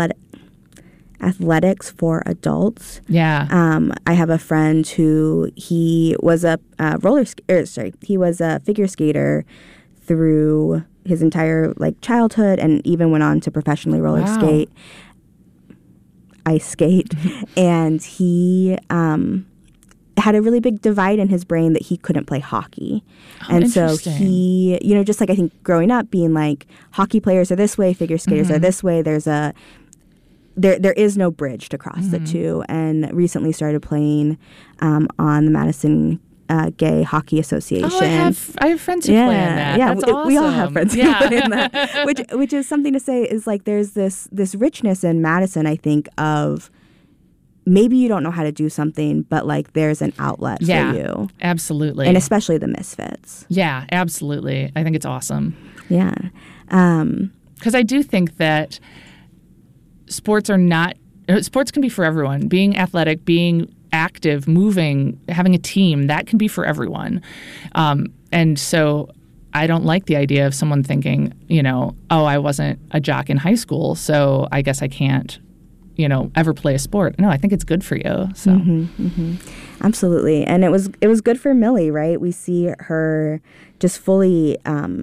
for adults. Yeah. I have a friend who he was a he was a figure skater through his entire childhood, and even went on to professionally roller skate, ice skate, and he had a really big divide in his brain that he couldn't play hockey. And so he, just I think growing up being like, hockey players are this way, figure skaters are this way, there is no bridge to cross the two, and recently started playing on the Madison Gay Hockey Association. Oh, I have friends who play in that. Yeah, that's awesome. We all have friends who play in that. Which is something to say is there's this richness in Madison, I think, of maybe you don't know how to do something, but there's an outlet for you. Absolutely. And especially the misfits. Yeah, absolutely. I think it's awesome. Yeah. Because I do think that sports can be for everyone. Being athletic, being active, moving, having a team, that can be for everyone. And so I don't like the idea of someone thinking, I wasn't a jock in high school, so I guess I can't, ever play a sport. No, I think it's good for you. So Absolutely. And it was good for Millie, right? We see her just fully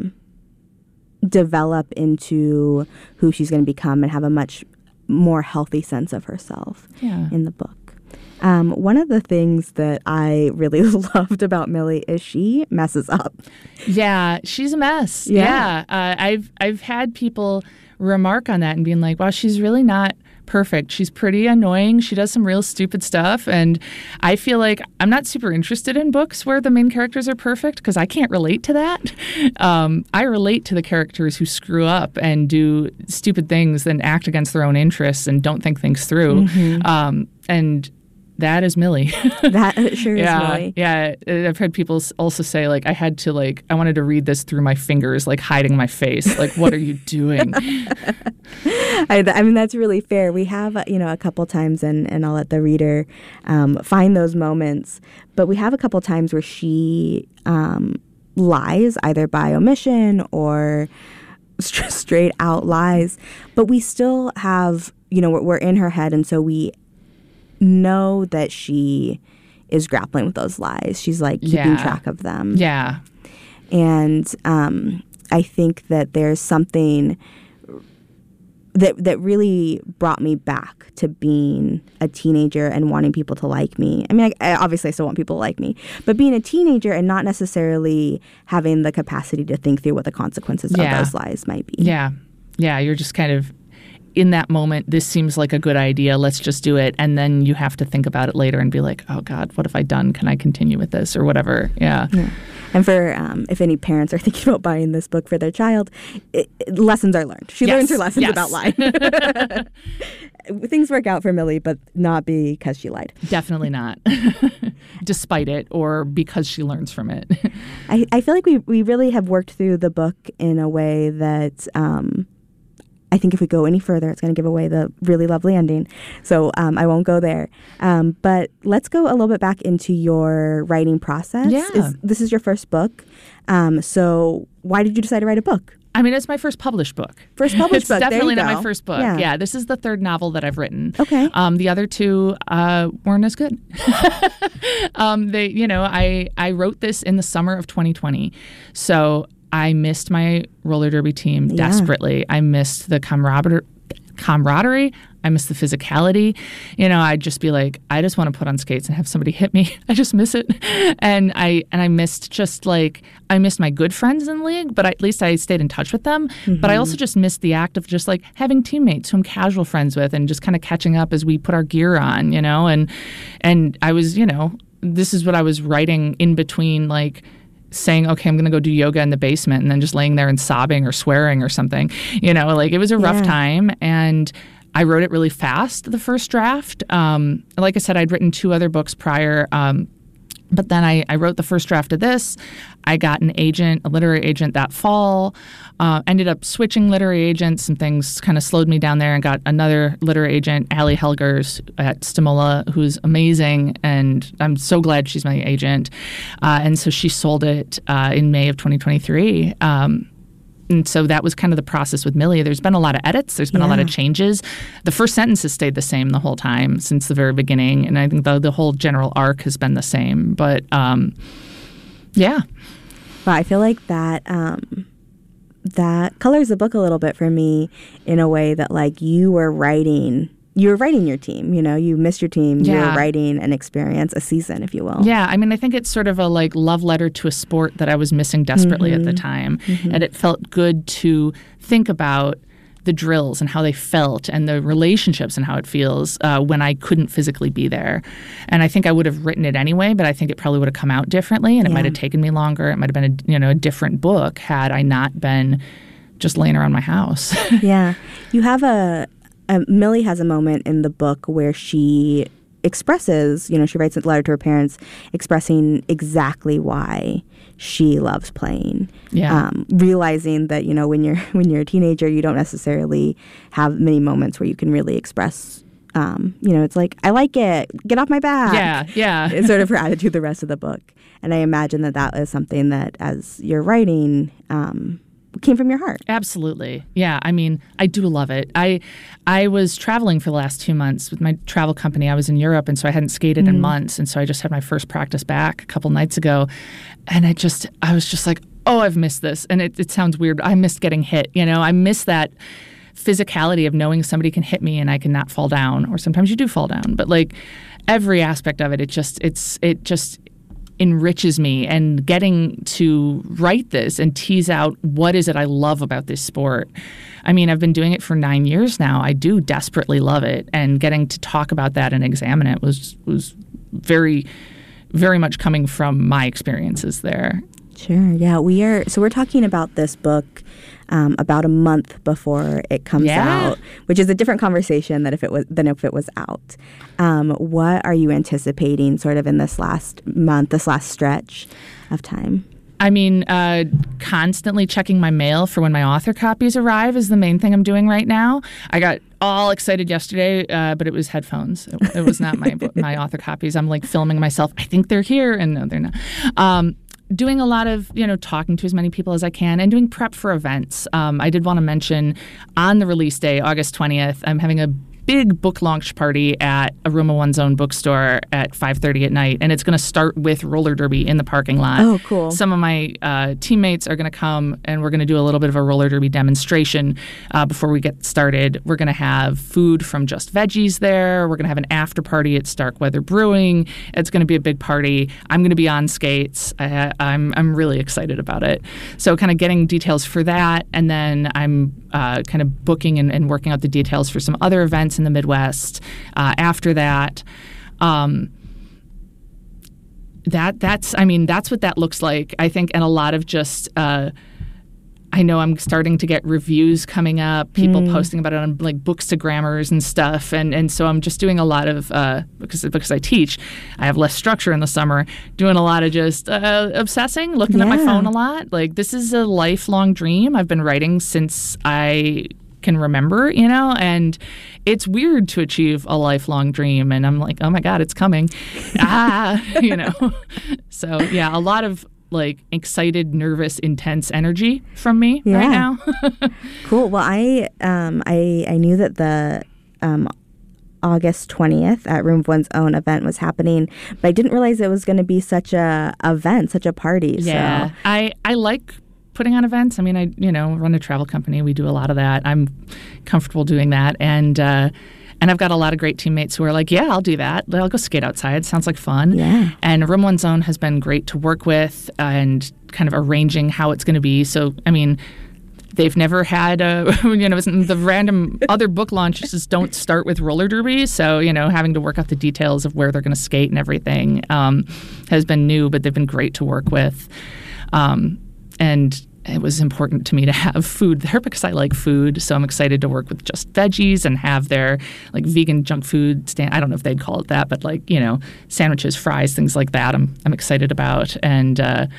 develop into who she's going to become and have a much more healthy sense of herself in the book. One of the things that I really loved about Millie is she messes up. Yeah, she's a mess. Yeah. I've had people remark on that and being like, wow, she's really not perfect. She's pretty annoying. She does some real stupid stuff. And I feel like I'm not super interested in books where the main characters are perfect because I can't relate to that. I relate to the characters who screw up and do stupid things and act against their own interests and don't think things through. And that is Millie. That sure is Millie. Yeah. I've heard people also say, I wanted to read this through my fingers, hiding my face. What are you doing? I mean, that's really fair. We have, a couple times, and I'll let the reader find those moments, but we have a couple times where she lies, either by omission or straight out lies, but we still have, we're in her head, and so we know that she is grappling with those lies. She's keeping track of them. Yeah. And I think that there's something that really brought me back to being a teenager and wanting people to like me. I mean, I obviously still want people to like me, but being a teenager and not necessarily having the capacity to think through what the consequences of those lies might be. Yeah. Yeah. You're just kind of in that moment, this seems like a good idea. Let's just do it. And then you have to think about it later and be like, oh, God, what have I done? Can I continue with this or whatever? Yeah. And for if any parents are thinking about buying this book for their child, lessons are learned. She learns her lessons about lying. Things work out for Millie, but not because she lied. Definitely not. Despite it or because she learns from it. I feel like we really have worked through the book in a way that I think if we go any further, it's going to give away the really lovely ending. So I won't go there. But let's go a little bit back into your writing process. Yeah. This is your first book. So why did you decide to write a book? I mean, it's my first published book. First published book. It's definitely not my first book. Yeah, this is the third novel that I've written. Okay. The other two weren't as good. I wrote this in the summer of 2020. So I missed my roller derby team desperately. I missed the camaraderie. I miss the physicality. I'd just be like, I just want to put on skates and have somebody hit me. I just miss it. And I missed I missed my good friends in the league, but at least I stayed in touch with them. But I also just missed the act of just like having teammates who I'm casual friends with and just kind of catching up as we put our gear on, and I was, this is what I was writing in between, like, saying, okay, I'm going to go do yoga in the basement, and then just laying there and sobbing or swearing or something. It was a rough time, and I wrote it really fast, the first draft. Like I said, I'd written 2 other books prior, but then I wrote the first draft of this. I got a literary agent that fall, ended up switching literary agents, and things kind of slowed me down there, and got another literary agent, Allie Helgers at Stimula, who's amazing, and I'm so glad she's my agent. And so she sold it in May of 2023. And so that was kind of the process with Millie. There's been a lot of edits. There's been a lot of changes. The first sentence has stayed the same the whole time since the very beginning. And I think the whole general arc has been the same. But, yeah. Well, I feel like that colors the book a little bit for me in a way that, like, you were writing your team, you missed your team. You were writing an experience, a season, if you will. Yeah. I mean, I think it's sort of a like love letter to a sport that I was missing desperately at the time. And it felt good to think about the drills and how they felt and the relationships and how it feels when I couldn't physically be there. And I think I would have written it anyway, but I think it probably would have come out differently, and it might have taken me longer. It might have been a different book had I not been just laying around my house. Yeah. You have Millie has a moment in the book where she expresses, she writes a letter to her parents expressing exactly why she loves playing. Yeah. Realizing that, when you're a teenager, you don't necessarily have many moments where you can really express, it's like, I like it, get off my back. Yeah, yeah. It's sort of her attitude the rest of the book. And I imagine that is something that as you're writing, came from your heart. Absolutely. Yeah. I mean, I do love it. I was traveling for the last 2 months with my travel company. I was in Europe, and so I hadn't skated in months. And so I just had my first practice back a couple nights ago. And I was just like, oh, I've missed this. And it sounds weird, but I missed getting hit. I miss that physicality of knowing somebody can hit me and I can not fall down. Or sometimes you do fall down. But like every aspect of it, it just enriches me, and getting to write this and tease out what is it I love about this sport. I mean, I've been doing it for 9 years now. I do desperately love it, and getting to talk about that and examine it was very, very much coming from my experiences there. Sure. Yeah, we're talking about this book about a month before it comes out, which is a different conversation than if it was out. What are you anticipating sort of in this last month, this last stretch of time? I mean, constantly checking my mail for when my author copies arrive is the main thing I'm doing right now. I got all excited yesterday, but it was headphones. It was not my author copies. I'm like filming myself. I think they're here, and no, they're not. Doing a lot of, talking to as many people as I can, and doing prep for events. I did want to mention on the release day, August 20th, I'm having a big book launch party at Aroma One's Own bookstore at 5:30 at night, and it's going to start with roller derby in the parking lot. Oh, cool. Some of my teammates are going to come, and we're going to do a little bit of a roller derby demonstration before we get started. We're going to have food from Just Veggies there. We're going to have an after party at Starkweather Brewing. It's going to be a big party. I'm going to be on skates. I'm really excited about it. So kind of getting details for that, and then I'm kind of booking and working out the details for some other events in the Midwest. After that, that's what that looks like, I think, and a lot of just I know I'm starting to get reviews coming up, people posting about it on like Bookstagrammers and stuff, and so I'm just doing a lot of because I teach, I have less structure in the summer, doing a lot of just obsessing, looking at my phone a lot. Like, this is a lifelong dream. I've been writing since I can remember, and it's weird to achieve a lifelong dream, and I'm like, oh my God, it's coming. So yeah, a lot of like excited, nervous, intense energy from me right now. Cool. Well, I knew that the August 20th at Room of One's Own event was happening, but I didn't realize it was going to be such a event, such a party. Yeah, so. I like putting on events. I mean, I run a travel company. We do a lot of that. I'm comfortable doing that. And I've got a lot of great teammates who are like, yeah, I'll do that. I'll go skate outside. Sounds like fun. Yeah. And Room One Zone has been great to work with and kind of arranging how it's going to be. So, I mean, they've never had the random other book launches don't start with roller derby. So, having to work out the details of where they're going to skate and everything has been new, but they've been great to work with. And it was important to me to have food there because I like food. So I'm excited to work with Just Veggies and have their like vegan junk food stand. I don't know if they'd call it that, but like, sandwiches, fries, things like that. I'm excited about. And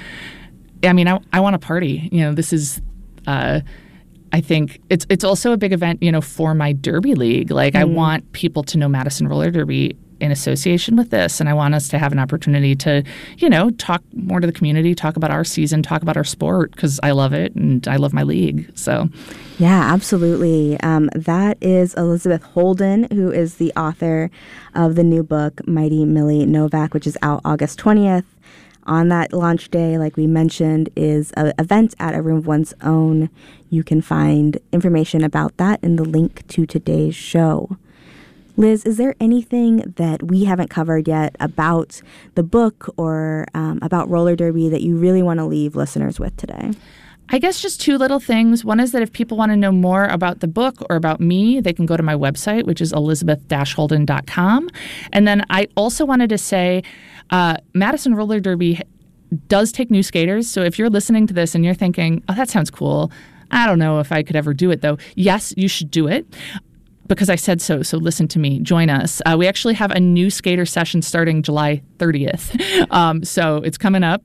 I mean, I want to party. This is I think it's also a big event, for my Derby League. Like I want people to know Madison Roller Derby in association with this. And I want us to have an opportunity to, talk more to the community, talk about our season, talk about our sport, because I love it and I love my league. So, yeah, absolutely. That is Elizabeth Holden, who is the author of the new book, Mighty Millie Novak, which is out August 20th. On that launch day, like we mentioned, is an event at A Room of One's Own. You can find information about that in the link to today's show. Liz, is there anything that we haven't covered yet about the book or about roller derby that you really want to leave listeners with today? I guess just two little things. One is that if people want to know more about the book or about me, they can go to my website, which is elizabeth-holden.com. And then I also wanted to say Madison Roller Derby does take new skaters. So if you're listening to this and you're thinking, oh, that sounds cool. I don't know if I could ever do it, though. Yes, you should do it. Because I said so. So listen to me. Join us. We actually have a new skater session starting July 30th. So it's coming up,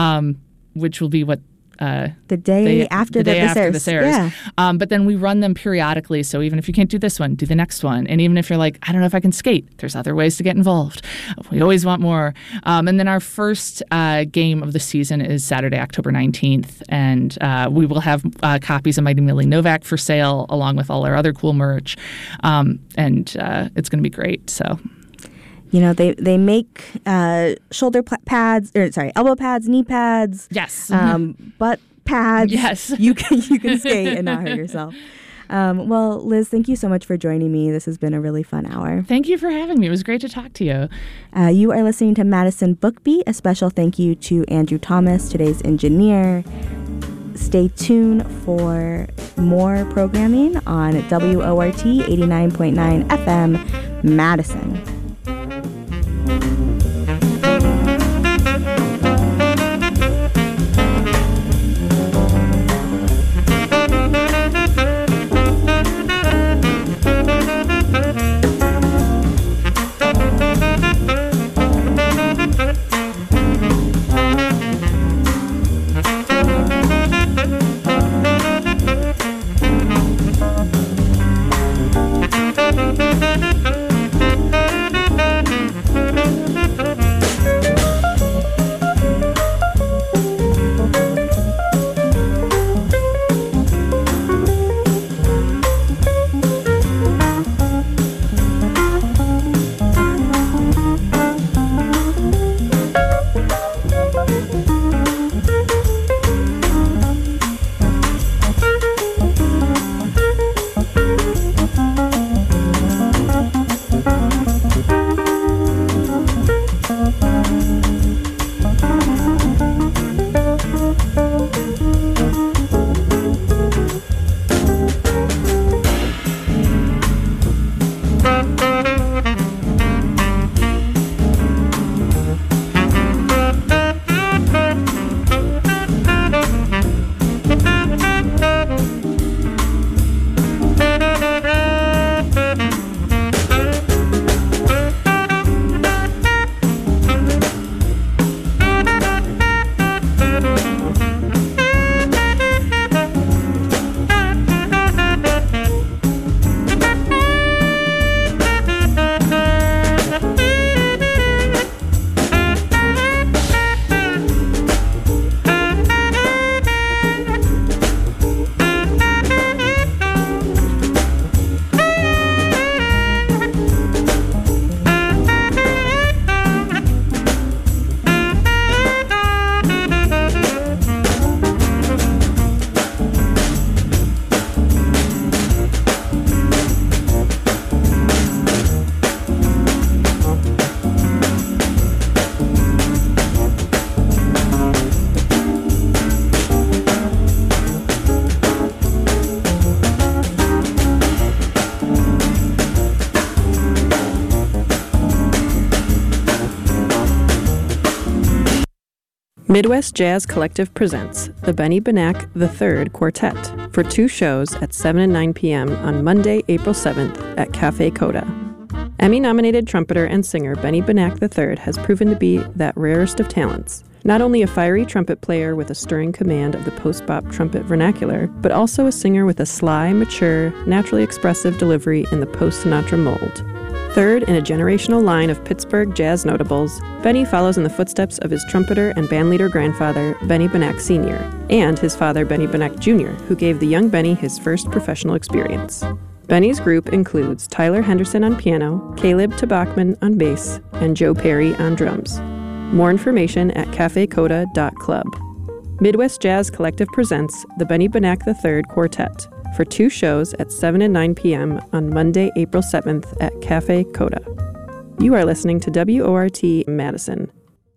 which will be the day after this airs. Yeah. But then we run them periodically. So even if you can't do this one, do the next one. And even if you're like, I don't know if I can skate, there's other ways to get involved. We always want more. And then our first game of the season is Saturday, October 19th. And we will have copies of Mighty Millie Novak for sale, along with all our other cool merch. And it's going to be great. So. They make elbow pads, knee pads. Yes. Butt pads. Yes. You can skate and not hurt yourself. Well, Liz, thank you so much for joining me. This has been a really fun hour. Thank you for having me. It was great to talk to you. You are listening to Madison Book Beat. A special thank you to Andrew Thomas, today's engineer. Stay tuned for more programming on WORT 89.9 FM, Madison. Midwest Jazz Collective presents the Benny Benack III Quartet for 2 shows at 7 and 9 p.m. on Monday, April 7th at Cafe Coda. Emmy-nominated trumpeter and singer Benny Benack III has proven to be that rarest of talents. Not only a fiery trumpet player with a stirring command of the post-bop trumpet vernacular, but also a singer with a sly, mature, naturally expressive delivery in the post-Sinatra mold. Third in a generational line of Pittsburgh jazz notables, Benny follows in the footsteps of his trumpeter and bandleader grandfather, Benny Benack Sr., and his father, Benny Benack Jr., who gave the young Benny his first professional experience. Benny's group includes Tyler Henderson on piano, Caleb Tabachman on bass, and Joe Perry on drums. More information at cafecoda.club. Midwest Jazz Collective presents the Benny Benack III Quartet for 2 shows at 7 and 9 p.m. on Monday, April 7th at Cafe Coda. You are listening to WORT Madison.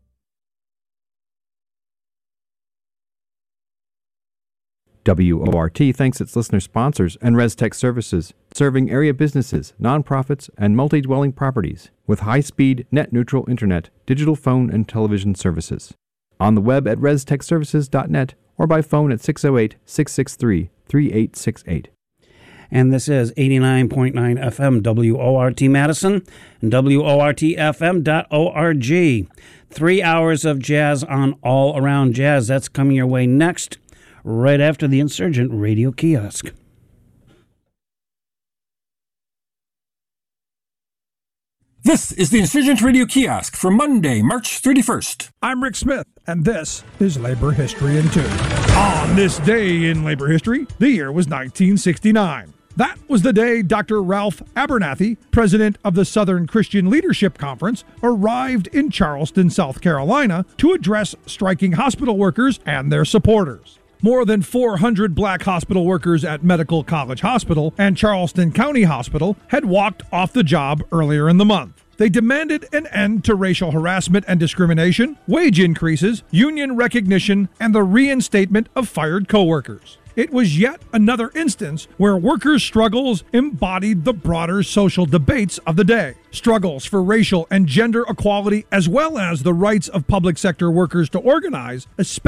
WORT thanks its listener sponsors and ResTech Services, serving area businesses, nonprofits, and multi-dwelling properties with high-speed, net-neutral internet, digital phone, and television services. On the web at restechservices.net or by phone at 608-663-3868. And this is 89.9 FM WORT Madison and WORTFM.org. 3 hours of jazz on All Around Jazz. That's coming your way next, right after the Insurgent Radio Kiosk. This is the Insurgent Radio Kiosk for Monday, March 31st. I'm Rick Smith, and this is Labor History in 2. On this day in labor history, the year was 1969. That was the day Dr. Ralph Abernathy, president of the Southern Christian Leadership Conference, arrived in Charleston, South Carolina, to address striking hospital workers and their supporters. More than 400 black hospital workers at Medical College Hospital and Charleston County Hospital had walked off the job earlier in the month. They demanded an end to racial harassment and discrimination, wage increases, union recognition, and the reinstatement of fired coworkers. It was yet another instance where workers' struggles embodied the broader social debates of the day. Struggles for racial and gender equality, as well as the rights of public sector workers to organize, especially